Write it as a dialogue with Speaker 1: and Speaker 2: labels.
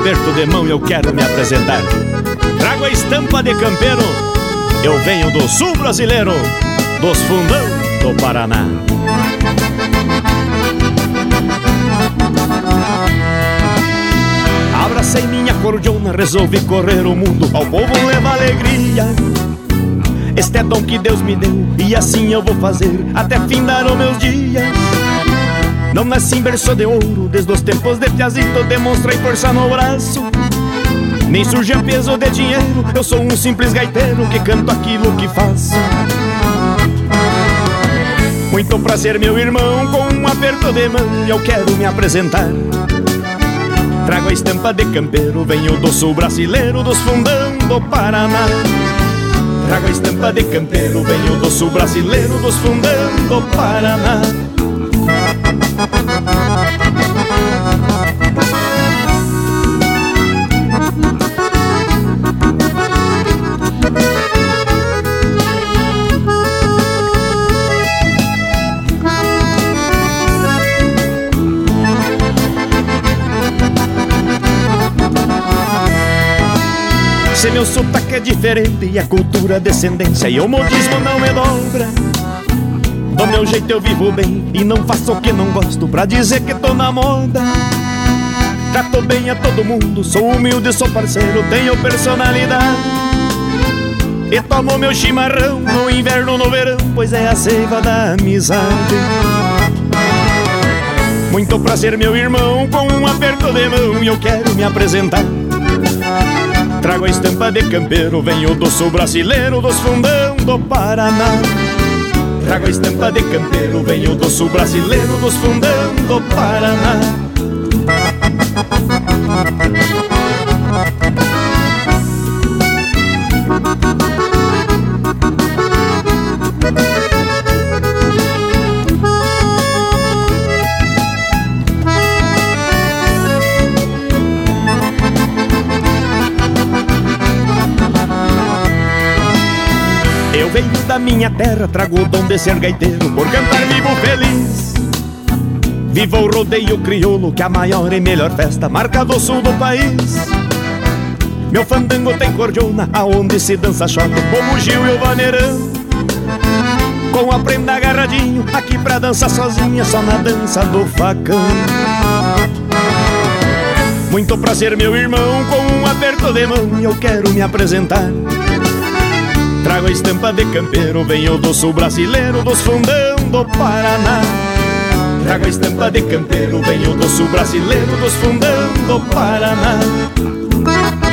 Speaker 1: aperto de mão eu quero me apresentar. Trago a estampa de campeiro, eu venho do sul brasileiro, dos fundão do Paraná. Abracei minha cordiona, resolvi correr o mundo, ao povo levar alegria. Este é dom que Deus me deu, e assim eu vou fazer até findar os meus dias. Não nasci em berço de ouro, desde os tempos de piazito demonstrei força no braço. Nem surge a peso de dinheiro, eu sou um simples gaiteiro que canto aquilo que faço. Muito prazer, meu irmão, com um aperto de mão eu quero me apresentar. Trago a estampa de campeiro, venho do sul brasileiro, dos fundão do Paraná. Trago a estampa de campeiro, venho do sul brasileiro, dos fundão do Paraná. Se meu sotaque é diferente e a cultura descendência e o modismo não me dobra, do meu jeito eu vivo bem e não faço o que não gosto pra dizer que tô na moda. Trato bem a todo mundo, sou humilde, sou parceiro, tenho personalidade. E tomo meu chimarrão no inverno, no verão, pois é a seiva da amizade. Muito prazer, meu irmão, com um aperto de mão eu quero me apresentar. Trago a estampa de campeiro, venho do sul brasileiro, dos fundão do Paraná. Trago a estampa de campeiro, venho do sul brasileiro, dos fundão do Paraná. Eu venho da minha terra, trago o dom de ser gaiteiro, por cantar vivo feliz. Viva o rodeio crioulo, que é a maior e melhor festa, marca do sul do país. Meu fandango tem cordiona, aonde se dança xota, o bugio e o vaneirão. Com a prenda agarradinho, aqui pra dançar sozinha, só na dança do facão. Muito prazer, meu irmão, com um aperto de mão eu quero me apresentar. Trago a estampa de campeiro, venho do sul brasileiro, dos fundão do Paraná. Trago a estampa de campeiro, venho do sul brasileiro, dos fundão do Paraná.